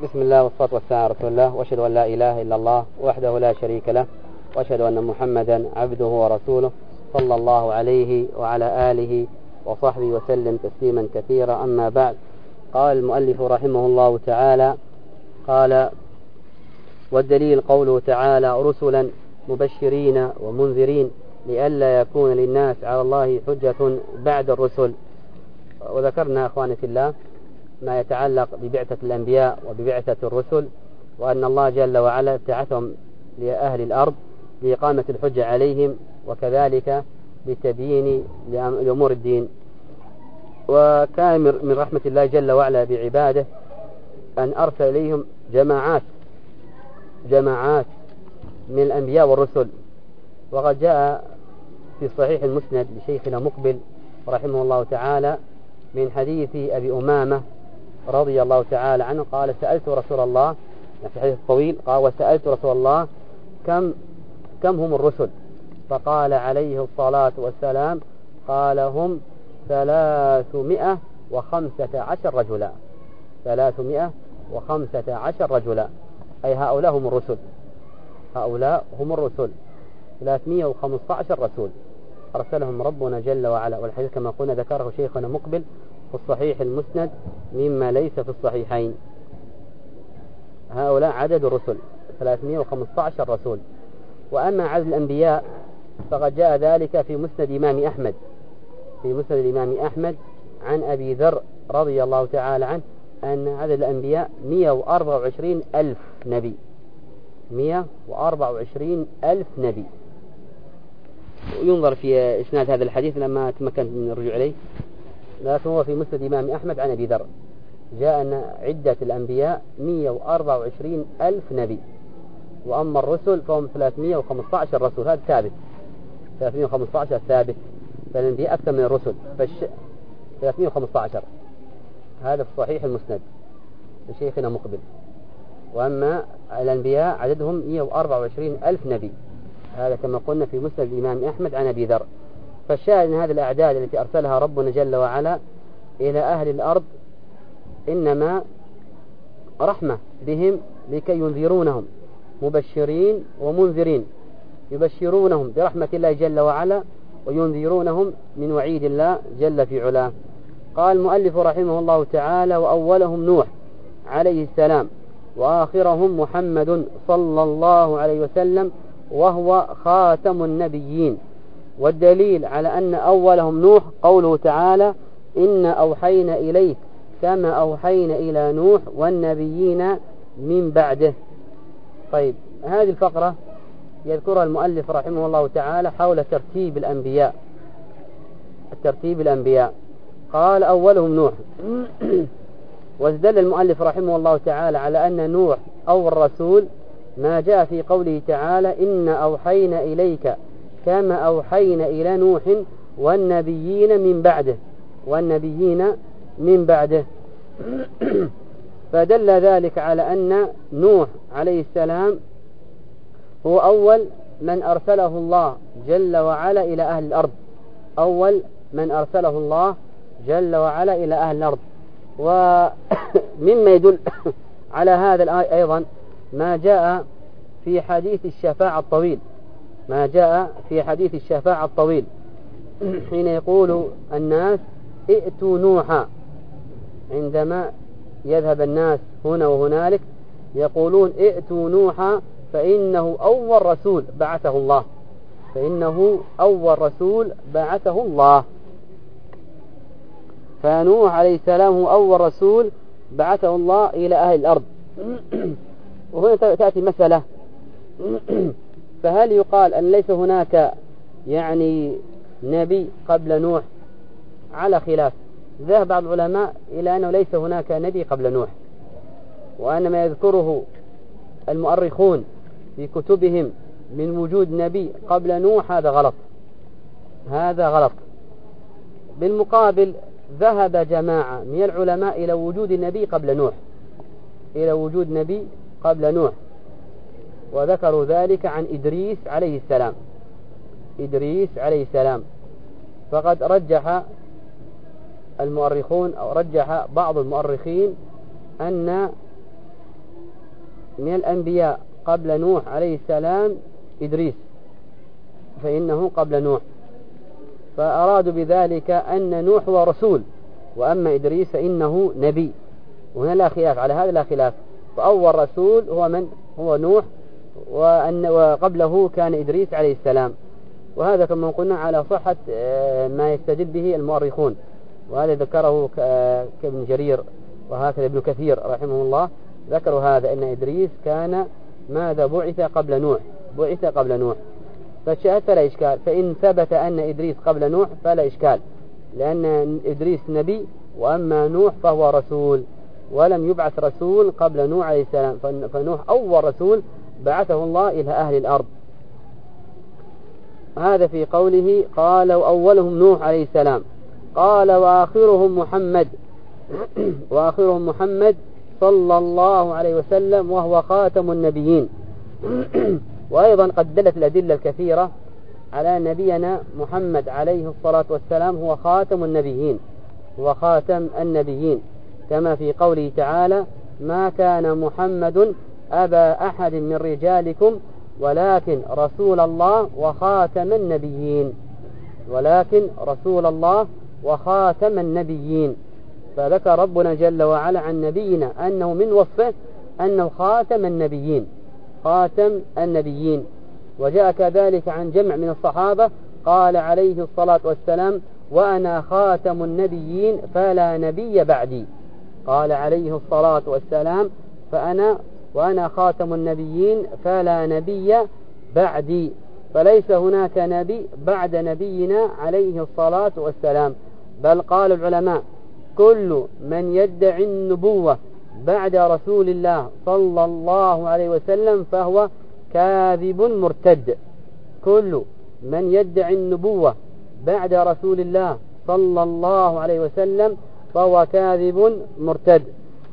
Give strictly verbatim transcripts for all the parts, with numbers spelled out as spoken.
بسم الله والصلاة والسلام على رسول الله، وأشهد أن لا إله إلا الله وحده لا شريك له، وأشهد أن محمدا عبده ورسوله صلى الله عليه وعلى آله وصحبه وسلم تسليما كثيرا. أما بعد، قال المؤلف رحمه الله تعالى: قال: والدليل قوله تعالى: رسلا مبشرين ومنذرين لئلا يكون للناس على الله حجة بعد الرسل. وذكرنا أخواني في الله ما يتعلق ببعثة الأنبياء وببعثة الرسل، وأن الله جل وعلا ابتعثهم لأهل الأرض لإقامة الحجة عليهم، وكذلك لتبيين لأمور الدين. وكان من رحمة الله جل وعلا بعباده أن أرسل إليهم جماعات جماعات من الأنبياء والرسل. وقد جاء في صحيح المسند لشيخنا مقبل رحمه الله تعالى من حديث أبي أمامة رضي الله تعالى عنه قال: سألت رسول الله، في حديث طويل، قال: وسألت رسول الله كم كم هم الرسل؟ فقال عليه الصلاة والسلام: قال: هم ثلاثمائة وخمسة عشر رجلا ثلاثمائة وخمسة عشر رجلا أي هؤلاء هم الرسل هؤلاء هم الرسل ثلاثمائة وخمسة عشر رسول أرسلهم ربنا جل وعلا. والحديث كما قلنا ذكره شيخنا مقبل في الصحيح المسند مما ليس في الصحيحين. هؤلاء عدد الرسل ثلاثمائة وخمسة عشر رسول. وأما عدد الأنبياء فقد جاء ذلك في مسند إمام أحمد في مسند الإمام أحمد عن أبي ذر رضي الله تعالى عنه أن عدد الأنبياء مئة وأربعة وعشرين ألف نبي مئة وأربعة وعشرين ألف نبي. ينظر في إسناد هذا الحديث لما تمكنت من الرجوع إليه، لكن هو في مسند إمام أحمد عن أبي ذر جاء أن عدة الأنبياء مئة وأربعة وعشرين ألف نبي، وأما الرسل فهم ثلاثمائة وخمسة عشر رسول. هذا ثابت، ثلاثمائة وخمسة عشر ثابت، فالأنبياء أكثر من الرسل، فالش... ثلاثمائة وخمسة عشر هذا في صحيح المسند لشيخنا مقبل. وأما الأنبياء عددهم مئة وأربعة وعشرين ألف نبي، هذا كما قلنا في مسند الإمام أحمد عن أبي ذر. فالشاهد أن هذه الأعداد التي أرسلها ربنا جل وعلا إلى أهل الأرض إنما رحمة بهم لكي ينذرونهم، مبشرين ومنذرين، يبشرونهم برحمة الله جل وعلا وينذرونهم من وعيد الله جل في علاه. قال المؤلف رحمه الله تعالى: وأولهم نوح عليه السلام، وآخرهم محمد صلى الله عليه وسلم، وهو خاتم النبيين. والدليل على أن أولهم نوح قوله تعالى: إن أوحينا إليك كما أوحينا إلى نوح والنبيين من بعده. طيب، هذه الفقرة يذكرها المؤلف رحمه الله تعالى حول ترتيب الأنبياء الترتيب الأنبياء قال: أولهم نوح. واستدل المؤلف رحمه الله تعالى على أن نوح أول رسول ما جاء في قوله تعالى: إن أوحينا إليك كما أوحينا إلى نوح والنبيين من بعده والنبيين من بعده فدل ذلك على أن نوح عليه السلام هو أول من أرسله الله جل وعلا إلى أهل الأرض أول من أرسله الله جل وعلا إلى أهل الأرض. ومما يدل على هذا الآية أيضا ما جاء في حديث الشفاعة الطويل ما جاء في حديث الشفاعة الطويل حين يقول الناس: ائتوا نوحا. عندما يذهب الناس هنا وهنالك يقولون: ائتوا نوحا فإنه أول رسول بعثه الله فإنه أول رسول بعثه الله فنوح عليه السلام هو أول رسول بعثه الله إلى أهل الأرض. وهنا تأتي مسألة: فهل يقال أن ليس هناك يعني نبي قبل نوح؟ على خلاف. ذهب بعض العلماء إلى أنه ليس هناك نبي قبل نوح، وأن ما يذكره المؤرخون في كتبهم من وجود نبي قبل نوح هذا غلط هذا غلط. بالمقابل ذهب جماعة من العلماء إلى وجود نبي قبل نوح إلى وجود نبي قبل نوح وذكروا ذلك عن إدريس عليه السلام إدريس عليه السلام. فقد رجح المؤرخون أو رجح بعض المؤرخين أن من الأنبياء قبل نوح عليه السلام إدريس، فإنه قبل نوح، فأرادوا بذلك أن نوح هو رسول، وأما إدريس فإنه نبي. وهنا لا خلاف على هذا، لا خلاف، فأول رسول هو من هو نوح، وأن وقبله كان إدريس عليه السلام. وهذا كما قلنا على صحة ما يستدل به المؤرخون، وهذا ذكره كابن جرير وهكذا ابن كثير رحمه الله، ذكروا هذا أن إدريس كان ماذا بعث قبل نوح، بعث قبل نوح. فالشاهد فلا إشكال، فإن ثبت أن إدريس قبل نوح فلا إشكال، لأن إدريس نبي، وأما نوح فهو رسول، ولم يبعث رسول قبل نوح عليه السلام، فنوح أول رسول بعثه الله إلى أهل الأرض. هذا في قوله قال وأولهم نوح عليه السلام. قال وآخرهم محمد وآخرهم محمد صلى الله عليه وسلم وهو خاتم النبيين. وأيضا قد دلت الأدلة الكثيرة على نبينا محمد عليه الصلاة والسلام هو خاتم النبيين، هو خاتم النبيين، كما في قوله تعالى ما كان محمد أبا أحد من رجالكم ولكن رسول الله وخاتم النبيين، ولكن رسول الله وخاتم النبيين. فذكر ربنا جل وعلا عن نبينا أنه من وصفه أنه خاتم النبيين، خاتم النبيين. وجاء كذلك عن جمع من الصحابة قال عليه الصلاة والسلام وأنا خاتم النبيين فلا نبي بعدي، قال عليه الصلاة والسلام فأنا وأنا خاتم النبيين فلا نبي بعدي، فليس هناك نبي بعد نبينا عليه الصلاة والسلام. بل قال العلماء كل من يدعي النبوة بعد رسول الله صلى الله عليه وسلم فهو كاذب مرتد، كل من يدعي النبوة بعد رسول الله صلى الله عليه وسلم فهو كاذب مرتد.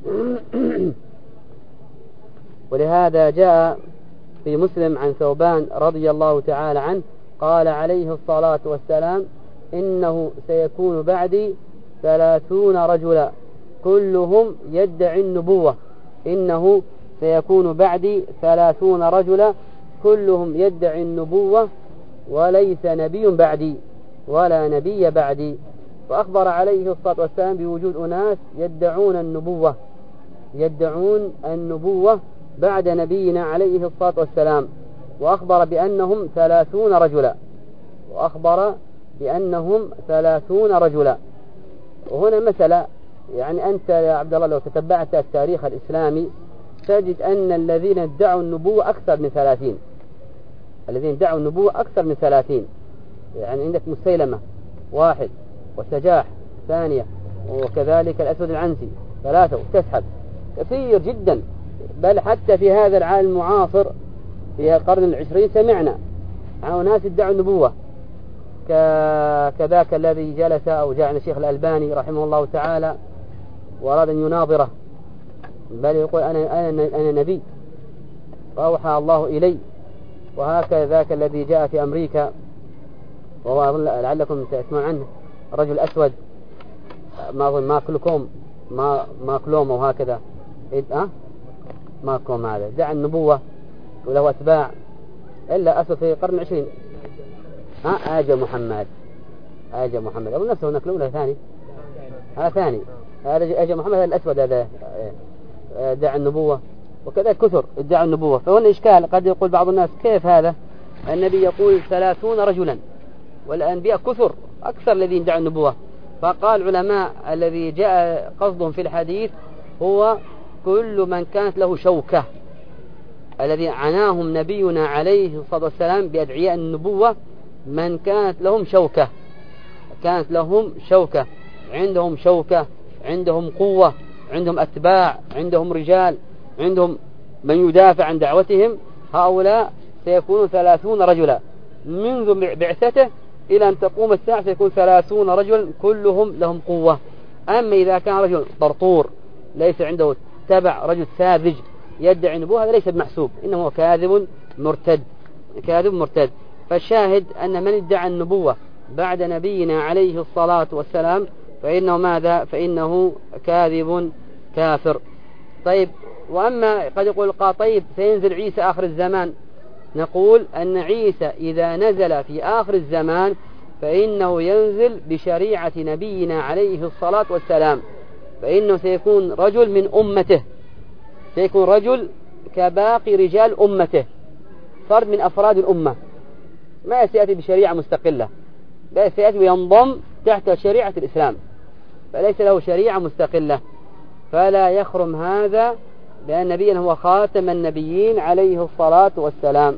ولهذا جاء في مسلم عن ثوبان رضي الله تعالى عنه قال عليه الصلاة والسلام إنه سيكون بعدي ثلاثون رجلا كلهم يدعي النبوة، إنه سيكون بعدي ثلاثون رجلا كلهم يدعي النبوة وليس نبي بعدي ولا نبي بعدي. فأخبر عليه الصلاة والسلام بوجود أناس يدعون النبوة، يدعون النبوة بعد نبينا عليه الصلاة والسلام، وأخبر بأنهم ثلاثون رجلا، وأخبر بأنهم ثلاثون رجلا. وهنا مسألة، يعني أنت يا عبد الله لو تتبعت التاريخ الإسلامي تجد أن الذين ادعوا النبوة أكثر من ثلاثين، الذين ادعوا النبوة أكثر من ثلاثين. يعني عندك مسيلمة واحد، وسجاح ثانية، وكذلك الأسود العنسي ثلاثة، وتسحب كثير جدا. بل حتى في هذا العالم المعاصر في القرن العشرين سمعنا عن ناس ادعوا النبوة كذاك الذي جلس أو جاء عن الشيخ الألباني رحمه الله تعالى وأراد أن يناظره، بل يقول أنا, أنا, أنا نبي فأوحى الله إلي. وهكذا ذاك الذي جاء في أمريكا وهو لعلكم تسمعون عنه رجل أسود ما أظن ماكلكم ما ماكلوم وهكذا أه؟ ماكلوم هذا دعا النبوة وله أتباع إلا أسود في القرن العشرين. ها آجى محمد آجى محمد أظن نفسه نكلوم ولا ثاني؟ هذا ثاني، هذا آجى محمد الأسود هذا دعا النبوة، وكذا كثر ادعوا النبوة. فهنا إشكال، قد يقول بعض الناس كيف هذا النبي يقول ثلاثون رجلا والأنبياء كثر أكثر الذين ادعوا النبوة. فقال العلماء الذي جاء قصدهم في الحديث هو كل من كانت له شوكة، الذي عناهم نبينا عليه الصلاة والسلام بأدعياء النبوة من كانت لهم شوكة، كانت لهم شوكة، عندهم شوكة، عندهم قوة، عندهم أتباع، عندهم رجال، عندهم من يدافع عن دعوتهم، هؤلاء سيكونون ثلاثون رجلا منذ بعثته إلى أن تقوم الساعة، سيكون ثلاثون رجلا كلهم لهم قوة. أما إذا كان رجل طرطور ليس عنده تبع، رجل ساذج يدعي النبوة، هذا ليس بمحسوب، إنه هو كاذب مرتد، كاذب مرتد. فالشاهد أن من ادعى النبوة بعد نبينا عليه الصلاة والسلام فإنه ماذا؟ فإنه كاذب كافر. طيب وأما قد يقول طيب سينزل عيسى آخر الزمان، نقول أن عيسى إذا نزل في آخر الزمان فإنه ينزل بشريعة نبينا عليه الصلاة والسلام، فإنه سيكون رجل من أمته، سيكون رجل كباقي رجال أمته، فرد من أفراد الأمة، ما سيأتي بشريعة مستقلة، بل سيأتي وينضم تحت شريعة الإسلام، فليس له شريعة مستقلة. فلا يخرم هذا بأن نبينا هو خاتم النبيين عليه الصلاة والسلام.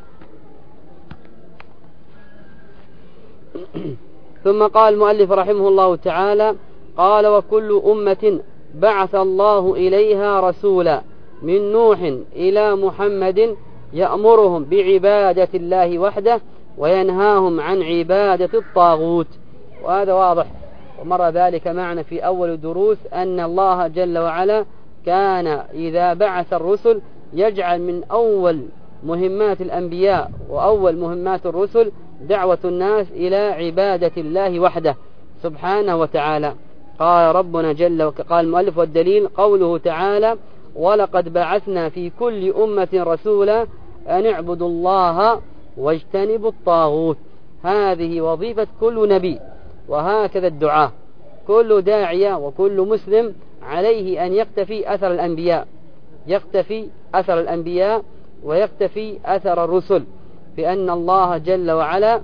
ثم قال المؤلف رحمه الله تعالى: قال: وكل أمة بعث الله إليها رسولا من نوح إلى محمد يأمرهم بعبادة الله وحده وينهاهم عن عبادة الطاغوت. وهذا واضح، ومر ذلك معنا في أول دروس أن الله جل وعلا كان إذا بعث الرسل يجعل من أول مهمات الأنبياء وأول مهمات الرسل دعوة الناس إلى عبادة الله وحده سبحانه وتعالى. قال ربنا جل وعلا، قال المؤلف: والدليل قوله تعالى: ولقد بعثنا في كل أمة رسولا أن اعبدوا الله واجتنبوا الطاغوت. هذه وظيفة كل نبي، وهكذا الدعاء، كل داعية وكل مسلم عليه أن يقتفي أثر الأنبياء، يقتفي أثر الأنبياء ويقتفي أثر الرسل، بأن الله جل وعلا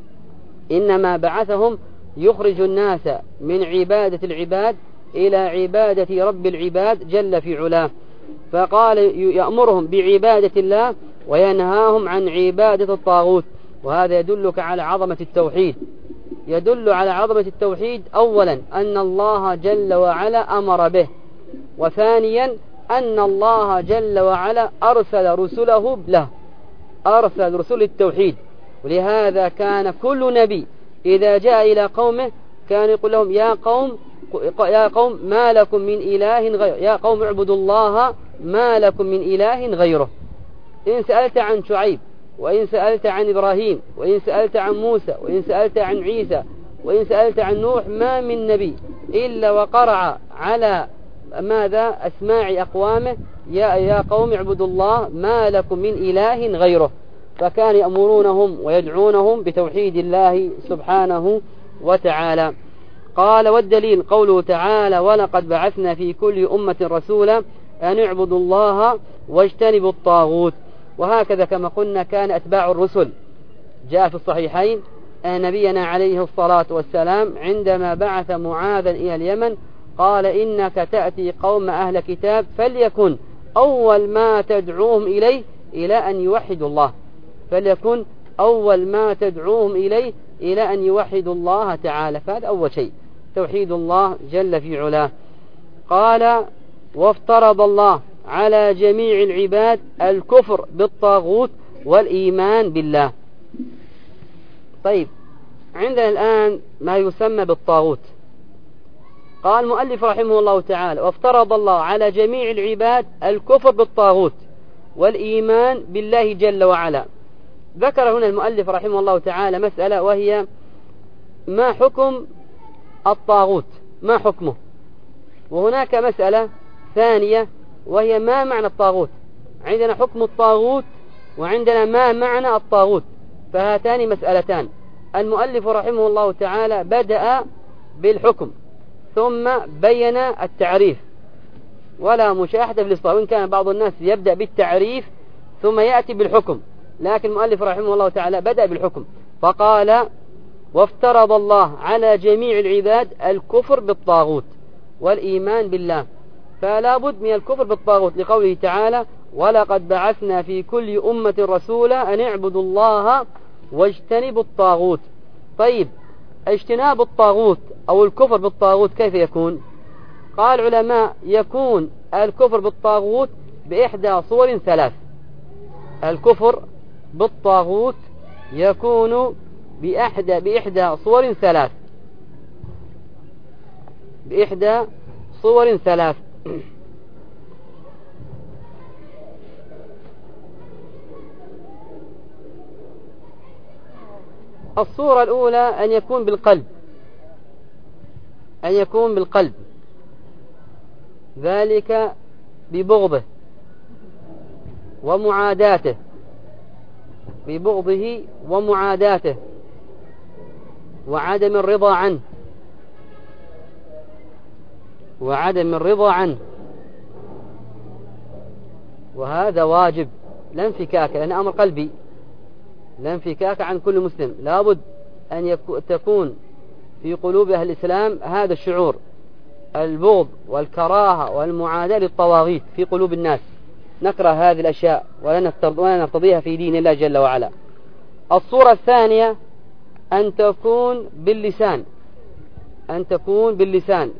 إنما بعثهم يخرج الناس من عبادة العباد إلى عبادة رب العباد جل في علاه. فقال: يأمرهم بعبادة الله وينهاهم عن عبادة الطاغوت. وهذا يدلك على عظمة التوحيد، يدل على عظمة التوحيد أولا أن الله جل وعلا أمر به، وثانيا أن الله جل وعلا أرسل رسله له، أرسل رسل التوحيد. ولهذا كان كل نبي إذا جاء إلى قومه كان يقول لهم: يا قوم يا قوم ما لكم من إله غيره، يا قوم اعبدوا الله ما لكم من إله غيره. إن سألت عن شعيب، وإن سألت عن إبراهيم، وإن سألت عن موسى، وإن سألت عن عيسى، وإن سألت عن نوح، ما من نبي إلا وقرع على ماذا؟ أسماع أقوامه: يا يا قوم اعبدوا الله ما لكم من إله غيره. فكان يأمرونهم ويدعونهم بتوحيد الله سبحانه وتعالى. قال: والدليل قوله تعالى: ولقد بعثنا في كل أمة رسولا أن اعبدوا الله واجتنبوا الطاغوت. وهكذا كما قلنا كان أتباع الرسل. جاء في الصحيحين أن نبينا عليه الصلاة والسلام عندما بعث معاذا إلى اليمن قال: إنك تأتي قوم أهل كتاب فليكن أول ما تدعوهم إليه إلى أن يوحدوا الله، فليكن أول ما تدعوهم إليه إلى أن يوحدوا الله تعالى. فهذا أول شيء، توحيد الله جل في علاه. قال: وافترض الله على جميع العباد الكفر بالطاغوت والإيمان بالله. طيب، عندنا الآن ما يسمى بالطاغوت. قال المؤلف رحمه الله تعالى: وافترض الله على جميع العباد الكفر بالطاغوت والإيمان بالله جل وعلا. ذكر هنا المؤلف رحمه الله تعالى مسألة، وهي ما حكم الطاغوت، ما حكمه. وهناك مسألة ثانية وهي ما معنى الطاغوت. عندنا حكم الطاغوت وعندنا ما معنى الطاغوت، فهاتان مسألتان. المؤلف رحمه الله تعالى بدأ بالحكم ثم بين التعريف، ولا مشاحة في الإصطلاح، وإن كان بعض الناس يبدأ بالتعريف ثم يأتي بالحكم، لكن المؤلف رحمه الله تعالى بدأ بالحكم فقال: وافترض الله على جميع العباد الكفر بالطاغوت والإيمان بالله. فلا بد من الكفر بالطاغوت لقوله تعالى: ولقد بعثنا في كل أمة رسولا أن اعبدوا الله واجتنبوا الطاغوت. طيب، اجتناب الطاغوت أو الكفر بالطاغوت كيف يكون؟ قال العلماء: يكون الكفر بالطاغوت بإحدى صور ثلاث. الكفر بالطاغوت يكون بإحدى بإحدى صور ثلاث بإحدى صور ثلاث الصورة الأولى أن يكون بالقلب، أن يكون بالقلب، ذلك ببغضه ومعاداته ببغضه ومعاداته وعدم الرضا عنه وعدم الرضا عنه وهذا واجب لا انفكاك، لأن أمر قلبي لا انفكاك عن كل مسلم، لابد أن تكون في قلوب أهل الإسلام هذا الشعور، البغض والكراهة والمعاداة للطواغيت في قلوب الناس، نكره هذه الأشياء ولا نرتضيها في دين الله جل وعلا. الصورة الثانية أن تكون باللسان أن تكون باللسان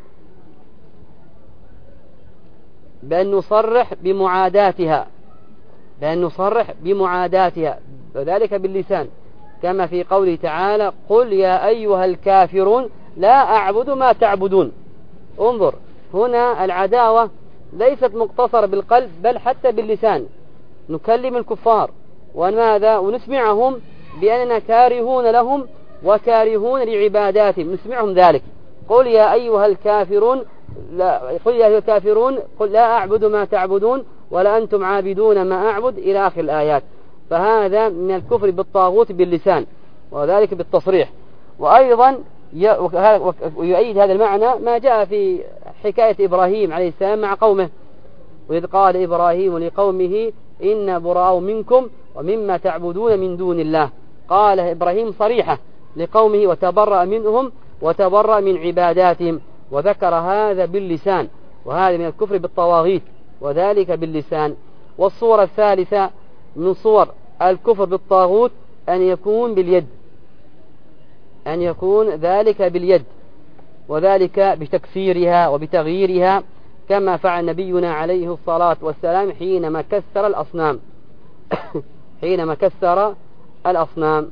بأن نصرح بمعاداتها بأن نصرح بمعاداتها وذلك باللسان، كما في قوله تعالى: قل يا أيها الكافرون لا أعبد ما تعبدون. انظر هنا العداوة ليست مقتصرة بالقلب بل حتى باللسان، نكلم الكفار وماذا ونسمعهم بأننا كارهون لهم وكارهون لعباداتهم، نسمعهم ذلك: قل يا أيها الكافرون لا قل يا أيها الكافرون قل لا أعبد ما تعبدون ولا أنتم عابدون ما أعبد إلى آخر الآيات. فهذا من الكفر بالطاغوت باللسان وذلك بالتصريح. وأيضا يؤيد هذا المعنى ما جاء في حكاية إبراهيم عليه السلام مع قومه: وإذ قال إبراهيم لقومه إن براء منكم ومما تعبدون من دون الله. قال إبراهيم صريحة لقومه وتبرأ منهم وتبرأ من عباداتهم، وذكر هذا باللسان، وهذا من الكفر بالطواغيت وذلك باللسان. والصورة الثالثة من صور الكفر بالطاغوت أن يكون باليد أن يكون ذلك باليد وذلك بتكسيرها وبتغييرها، كما فعل نبينا عليه الصلاة والسلام حينما كسر الأصنام حينما كسر الأصنام.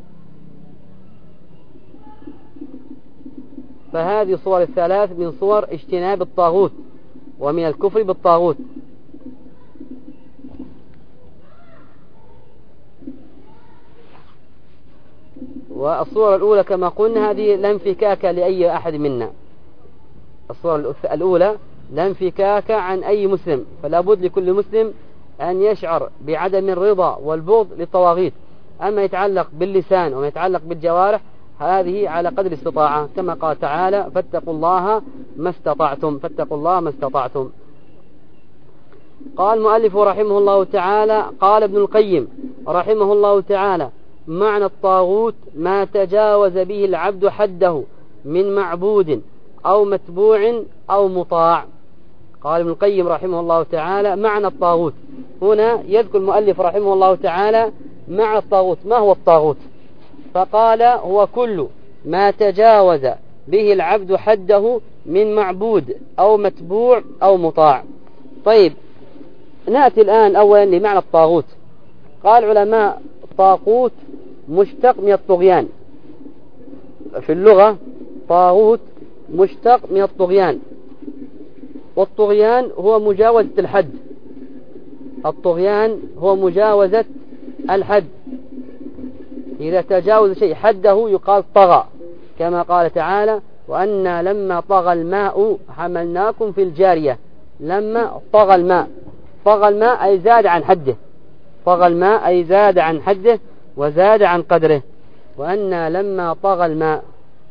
فهذه الصور الثلاث من صور اجتناب الطاغوت ومن الكفر بالطاغوت. والصورة الأولى كما قلنا هذه لا انفكاك لأي أحد منا، الصورة الأولى لا انفكاك عن أي مسلم، فلا بد لكل مسلم أن يشعر بعدم الرضا والبغض للطواغيت. أما يتعلق باللسان وما يتعلق بالجوارح هذه على قدر الاستطاعة، كما قال تعالى: فاتقوا الله ما استطعتم فاتقوا الله ما استطعتم. قال المؤلف رحمه الله تعالى: قال ابن القيم رحمه الله تعالى: معنى الطاغوت ما تجاوز به العبد حده من معبود أو متبوع أو مطاع. قال ابن القيم رحمه الله تعالى: معنى الطاغوت، هنا يذكر المؤلف رحمه الله تعالى معنى الطاغوت. ما هو الطاغوت؟ فقال: هو كل ما تجاوز به العبد حده من معبود أو متبوع أو مطاع. طيب نأتي الآن أولا لمعنى الطاغوت. قال العلماء: طاغوت مشتق من الطغيان، في اللغة طاغوت مشتق من الطغيان، والطغيان هو مجاوزة الحد الطغيان هو مجاوزة الحد. إذا تجاوز شيء حده يقال طغى، كما قال تعالى: وأنا لما طغى الماء حملناكم في الجارية. لما طغى الماء طغى الماء أي زاد عن حده طغى الماء أي زاد عن حده وزاد عن قدره. وأنا لما طغى الماء.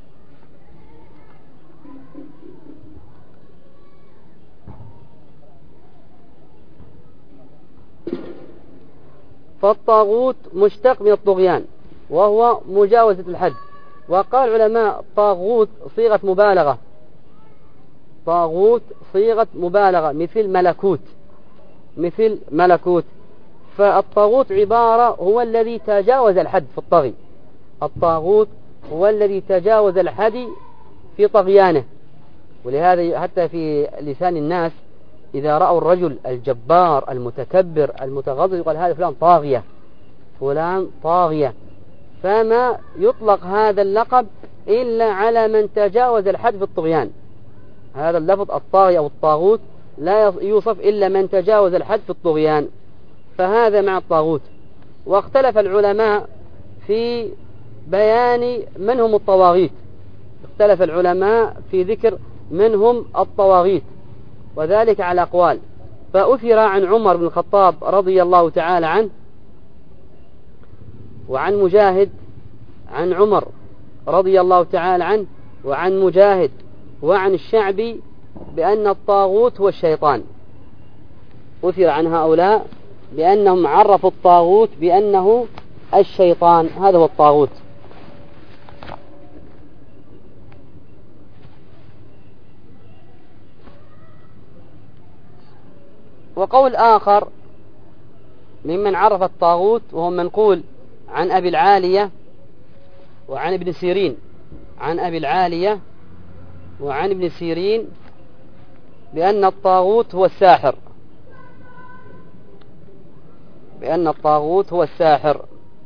فالطاغوت مشتق من الطغيان وهو مجاوزة الحد. وقال العلماء: طاغوت صيغة مبالغة طاغوت صيغة مبالغة مثل ملكوت مثل ملكوت فالطاغوت عبارة هو الذي تجاوز الحد في الطغي الطاغوت هو الذي تجاوز الحد في طغيانه. ولهذا حتى في لسان الناس إذا رأوا الرجل الجبار المتكبر المتغضب يقال: هذا فلان طاغية فلان طاغية. فما يطلق هذا اللقب إلا على من تجاوز الحد في الطغيان. هذا اللفظ الطاغية أو الطاغوت لا يوصف إلا من تجاوز الحد في الطغيان. فهذا مع الطاغوت. واختلف العلماء في بيان من هم الطواغيت اختلف العلماء في ذكر من هم الطواغيت، وذلك على أقوال. فأثر عن عمر بن الخطاب رضي الله تعالى عنه وعن مجاهد عن عمر رضي الله تعالى عنه وعن مجاهد وعن الشعبي بأن الطاغوت هو الشيطان. أثر عن هؤلاء بأنهم عرفوا الطاغوت بأنه الشيطان، هذا هو الطاغوت. وقول آخر ممن عرف الطاغوت وهو منقول عن أبي العالية وعن ابن سيرين عن أبي العالية وعن ابن سيرين بأن الطاغوت هو الساحر، بأن الطاغوت هو الساحر.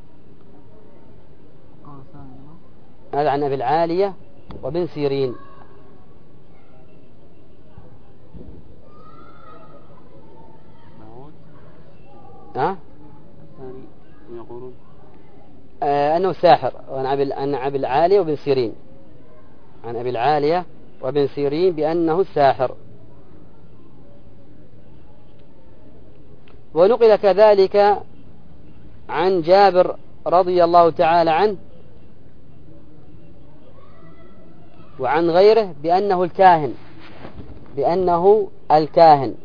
هذا عن أبي العالية وابن سيرين. ها؟ الثاني يقولون آه أنه ساحر، عن أبي العالية وابن سيرين، عن أبي العالية وابن سيرين بأنه الساحر. ونقل كذلك عن جابر رضي الله تعالى عنه وعن غيره بأنه الكاهن، بأنه الكاهن،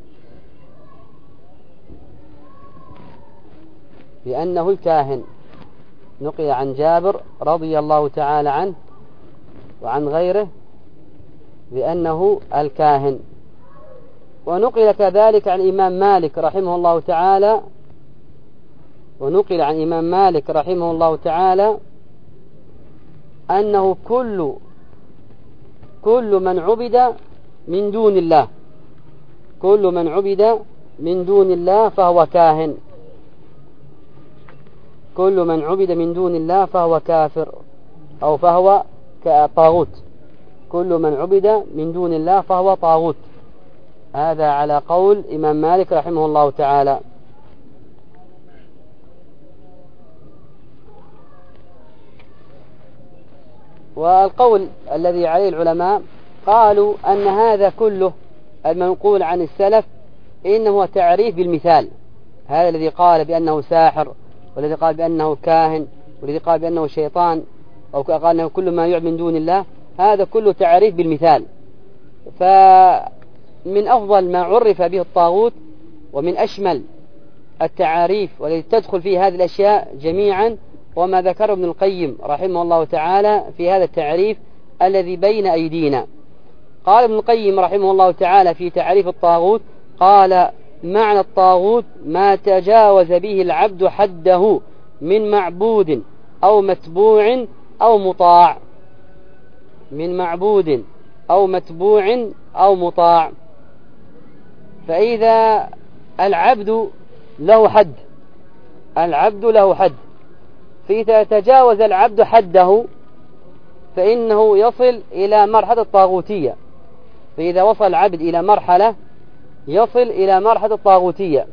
بأنه الكاهن. نقل عن جابر رضي الله تعالى عنه وعن غيره بأنه الكاهن. ونقل كذلك عن الإمام مالك رحمه الله تعالى ونقل عن الإمام مالك رحمه الله تعالى أنه كل كل من عبد من دون الله كل من عبد من دون الله فهو كاهن، كل من عبد من دون الله فهو كافر أو فهو طاغوت، كل من عبد من دون الله فهو طاغوت. هذا على قول إمام مالك رحمه الله تعالى. والقول الذي عليه العلماء قالوا أن هذا كله المنقول عن السلف إنه تعريف بالمثال. هذا الذي قال بأنه ساحر، والذي قال بأنه كاهن، والذي قال بأنه شيطان، أو قال أنه كل ما يعبد من دون الله، هذا كله تعريف بالمثال. فمن أفضل ما عرف به الطاغوت ومن أشمل التعاريف والتي تدخل في هذه الأشياء جميعا وما ذكره ابن القيم رحمه الله تعالى في هذا التعريف الذي بين أيدينا. قال ابن القيم رحمه الله تعالى في تعريف الطاغوت، قال: معنى الطاغوت ما تجاوز به العبد حده من معبود أو متبوع أو مطاع، من معبود أو متبوع أو مطاع. فإذا العبد له حد العبد له حد فإذا تجاوز العبد حده فإنه يصل إلى مرحلة الطاغوتية. فإذا وصل العبد إلى مرحلة يصل إلى مرحلة الطاغوتية.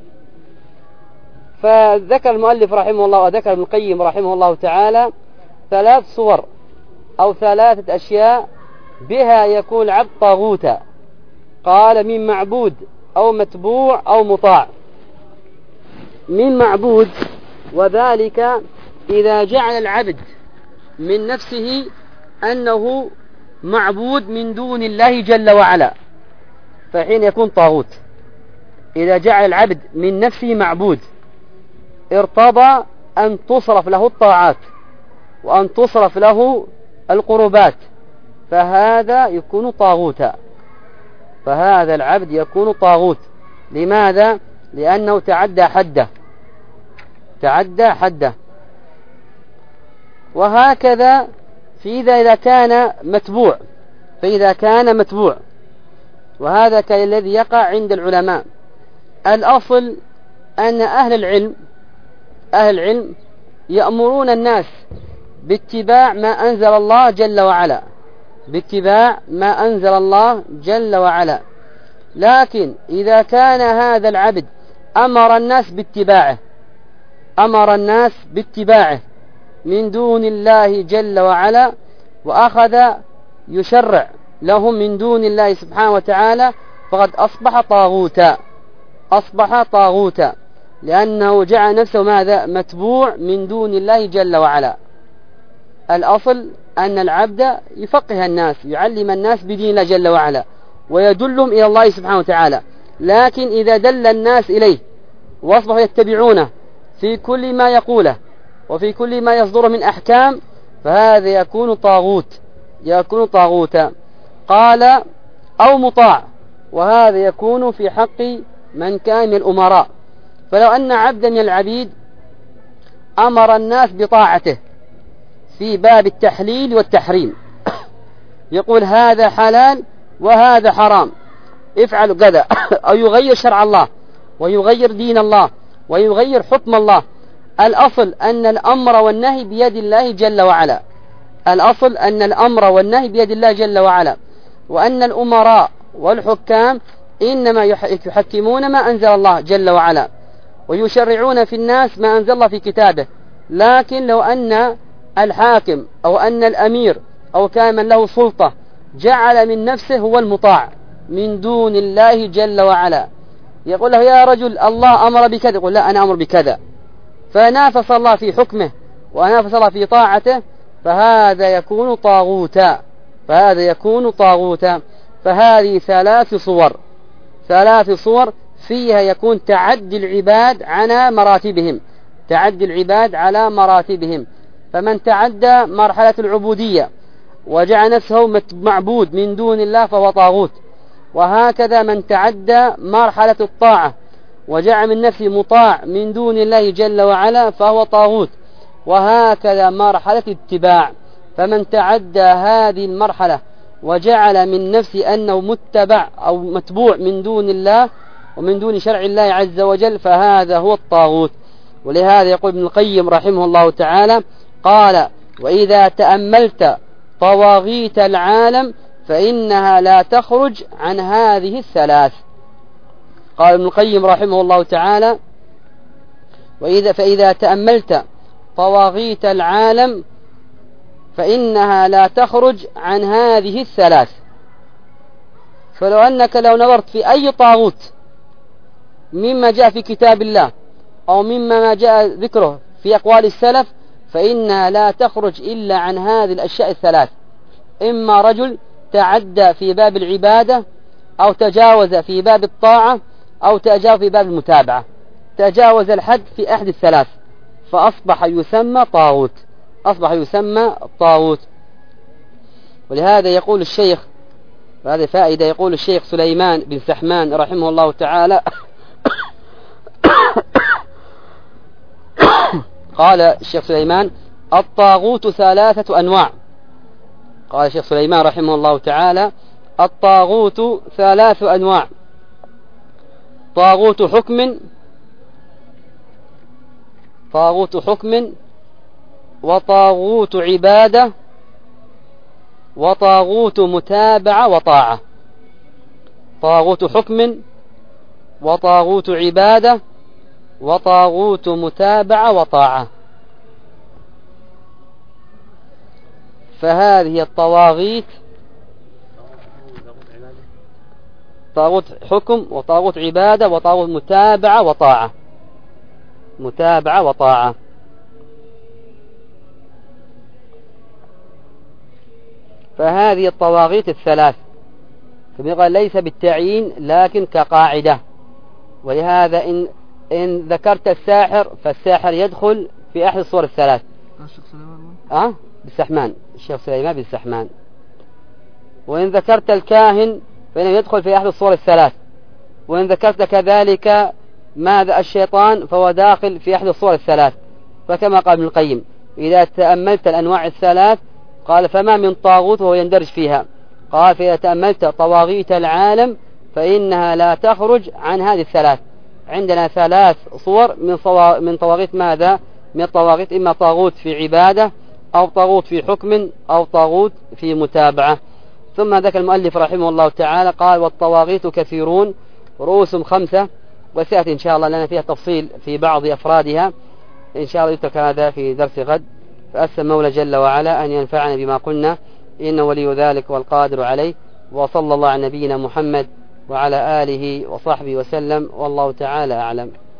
فذكر المؤلف رحمه الله وذكر ابن القيم رحمه الله تعالى ثلاث صور أو ثلاثة أشياء بها يكون العبد طاغوتا. قال: من معبود أو متبوع أو مطاع. من معبود، وذلك إذا جعل العبد من نفسه أنه معبود من دون الله جل وعلا فحين يكون طاغوت. إذا جعل العبد من نفسه معبود ارتضى أن تصرف له الطاعات وأن تصرف له القربات، فهذا يكون طاغوتا، فهذا العبد يكون طاغوت. لماذا؟ لأنه تعدى حده تعدى حده. وهكذا في إذا كان متبوع فإذا كان متبوع وهذا كالذي يقع عند العلماء. الأصل أن أهل العلم أهل العلم يأمرون الناس باتباع ما أنزل الله جل وعلا باتباع ما أنزل الله جل وعلا. لكن إذا كان هذا العبد أمر الناس باتباعه أمر الناس باتباعه من دون الله جل وعلا وأخذ يشرع لهم من دون الله سبحانه وتعالى، فقد أصبح طاغوتا أصبح طاغوتا، لأنه جعل نفسه ماذا؟ متبوع من دون الله جل وعلا. الأصل أن العبد يفقه الناس، يعلم الناس بدين الله جل وعلا، ويدلهم إلى الله سبحانه وتعالى. لكن إذا دل الناس إليه واصبحوا يتبعونه في كل ما يقوله وفي كل ما يصدره من أحكام، فهذا يكون طاغوت، يكون طاغوتا. قال أو مطاع، وهذا يكون في حق من كان من الأمراء. فلو أن عبدا من العبيد أمر الناس بطاعته في باب التحليل والتحريم، يقول هذا حلال وهذا حرام، افعلوا كذا، أو يغير شرع الله ويغير دين الله ويغير حكم الله. الأصل أن الأمر والنهي بيد الله جل وعلا، الأصل أن الأمر والنهي بيد الله جل وعلا، وأن الأمراء والحكام إنما يحكمون ما أنزل الله جل وعلا ويشرعون في الناس ما أنزل الله في كتابه. لكن لو أن الحاكم أو أن الأمير أو كان من له سلطة جعل من نفسه هو المطاع من دون الله جل وعلا، يقول له يا رجل الله أمر بكذا، يقول لا أنا أمر بكذا، فنافس الله في حكمه ونافس الله في طاعته، فهذا يكون طاغوتا، فهذا يكون طاغوتا. فهذه ثلاث صور، ثلاث صور فيها يكون تعدي العباد على مراتبهم، تعدي العباد على مراتبهم. فمن تعدى مرحلة العبودية وجعل نفسه معبود من دون الله فهو طاغوت، وهكذا من تعدى مرحلة الطاعة وجعل من نفسه مطاع من دون الله جل وعلا فهو طاغوت، وهكذا مرحلة الاتباع. فمن تعدى هذه المرحلة وجعل من نفسه أنه متبع أو متبوع من دون الله ومن دون شرع الله عز وجل فهذا هو الطاغوت. ولهذا يقول ابن القيم رحمه الله تعالى قال وإذا تأملت طواغيت العالم فإنها لا تخرج عن هذه الثلاث. قال ابن القيم رحمه الله تعالى وإذا فإذا تأملت طواغيت العالم فإنها لا تخرج عن هذه الثلاث. فلو أنك لو نظرت في أي طاغوت مما جاء في كتاب الله أو مما ما جاء ذكره في أقوال السلف فإنها لا تخرج إلا عن هذه الأشياء الثلاث: إما رجل تعدى في باب العبادة، أو تجاوز في باب الطاعة، أو تجاوز في باب المتابعة، تجاوز الحد في أحد الثلاث فأصبح يسمى طاغوت، أصبح يسمى طاغوت. ولهذا يقول الشيخ، وهذه فائدة، يقول الشيخ سليمان بن سحمان رحمه الله تعالى قال الشيخ سليمان الطاغوت ثلاثة أنواع. قال الشيخ سليمان رحمه الله تعالى الطاغوت ثلاث أنواع: طاغوت حكم، طاغوت حكم، وطاغوت عبادة، وطاغوت متابعة وطاعة. طاغوت حكم وطاغوت عبادة وطاغوت متابعة وطاعة. فهذه الطواغيت: طاغوت حكم وطاغوت عبادة وطاغوت متابعة وطاعة، متابعة وطاعة. فهذه الطواغيت الثلاث فبقى ليس بالتعيين لكن كقاعدة. ولهذا إن, إن ذكرت الساحر فالساحر يدخل في أحد الصور الثلاث. الشيخ سليمان أه؟ بالسحمان، الشيخ سليمان بالسحمان. وإن ذكرت الكاهن فإنه يدخل في أحد الصور الثلاث. وإن ذكرت كذلك ماذا الشيطان فهو داخل في أحد الصور الثلاث. فكما قال ابن القيم إذا تأملت الأنواع الثلاث قال فما من طاغوت وهو يندرج فيها. قال فإذا تأملت طواغيت العالم فإنها لا تخرج عن هذه الثلاث. عندنا ثلاث صور من من طواغيت ماذا؟ من الطواغيت: إما طاغوت في عبادة، أو طاغوت في حكم، أو طاغوت في متابعة. ثم ذكر المؤلف رحمه الله تعالى قال والطواغيت كثيرون رؤوسهم خمسة. وسيأتي إن شاء الله لنا فيها تفصيل في بعض أفرادها إن شاء الله، يترك هذا في درس غد. فأسأل مولى جل وعلا أن ينفعنا بما قلنا، إنه ولي ذلك والقادر عليه. وصلى الله على نبينا محمد وعلى آله وصحبه وسلم، والله تعالى أعلم.